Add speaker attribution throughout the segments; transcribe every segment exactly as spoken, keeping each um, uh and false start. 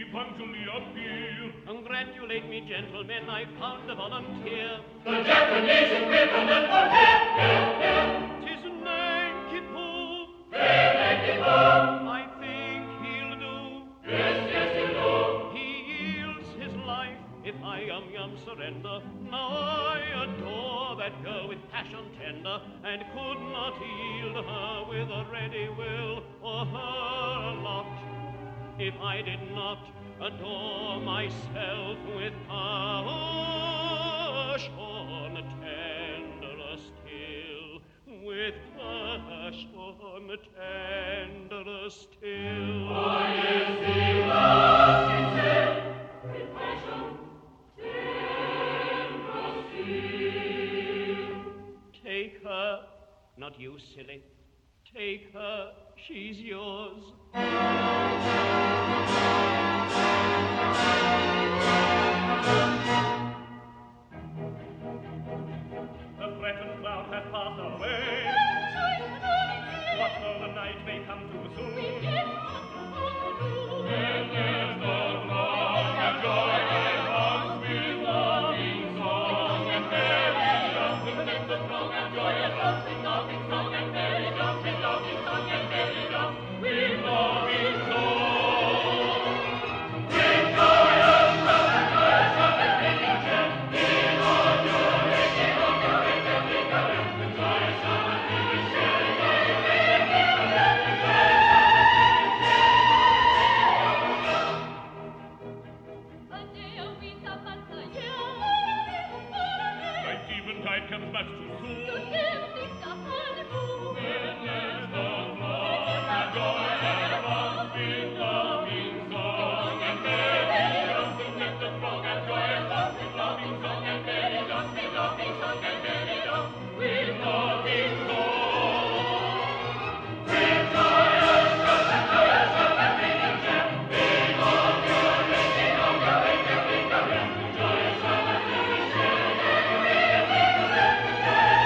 Speaker 1: punctually appear.
Speaker 2: Congratulate me, gentlemen, I found a volunteer.
Speaker 3: The Japanese equivalent for hip, hip, hip.
Speaker 2: 'Tis Nanki-Poo.
Speaker 3: Hey, Nanki-Poo.
Speaker 2: I think he'll do.
Speaker 3: Yes, yes, he'll do.
Speaker 2: He yields his life if I yum yum surrender. Now I adore that girl with passion tender, and could not yield her with a ready will or her lot, if I did not adore myself with passion tenderer still, with passion tenderer still.
Speaker 3: Oh, yes, he loves himself with passion tenderer still.
Speaker 2: Take her, not you, silly. Take her, she's yours.
Speaker 1: The threatened cloud hath passed away. What though the night may come too soon? When there's no wrong and joy that comes with loving song and merry jumps, and the throng and joy that comes with loving song and merry jumps, with loving song and merry jumps, with loving song. With joyous love and joyous love and making jet, in all your making of your and making of it, with joyous love and making jet, in all your making of it, with joyous love and making jet.
Speaker 4: A day, a week, a month, a year.
Speaker 1: Like eventide comes much too soon.
Speaker 4: To give things a honeymoon.
Speaker 1: When there's no wrong and joy that comes with loving song and merry jumps, and let the throng and joy that comes with loving song and merry jumps, with loving song and merry jumps, with loving song. With joyous love and joyous love and making jet, in all your making of your and making of it, with joyous love and making jet, in all your making of it, with joyous love and making jet.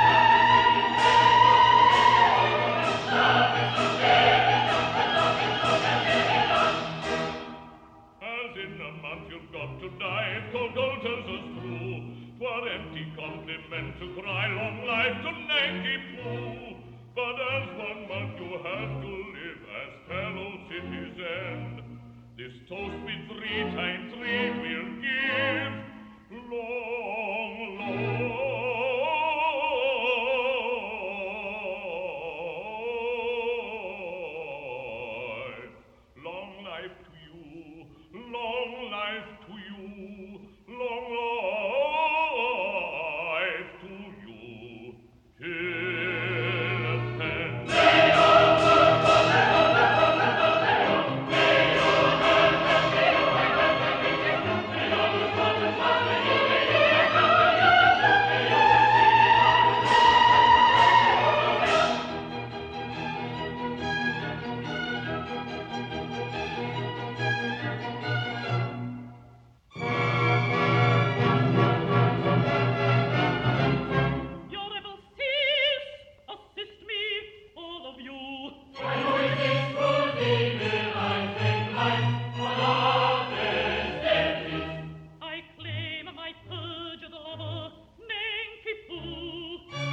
Speaker 1: Love is the making jumps, with loving song and merry jumps. As in a month you've got to die, if cold gold tells us true, 'twere empty compliment to cry long life to Nanki-Poo. But as one month you have to live as fellow citizen, this toast with three times three will give long, long life. Long life to you, long life to you, long life to you, till then.
Speaker 2: Your rebel thieves, assist me, all of you.
Speaker 3: Why do we this fool demon, I think life for love is dead.
Speaker 2: I claim my perjured lover, Nanki-Poo.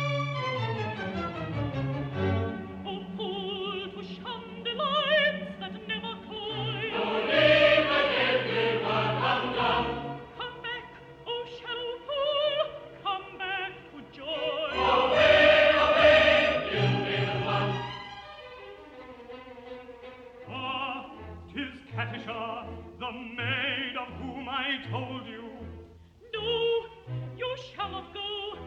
Speaker 2: Oh, fool to shun delights that never cloy.
Speaker 3: Leave the guilty one undone.
Speaker 2: Come back, oh shallow fool, come back to joy.
Speaker 3: Away, away, guilty one.
Speaker 1: Ah, 'tis Katisha, the maid of whom I told you.
Speaker 2: No, you shall not go.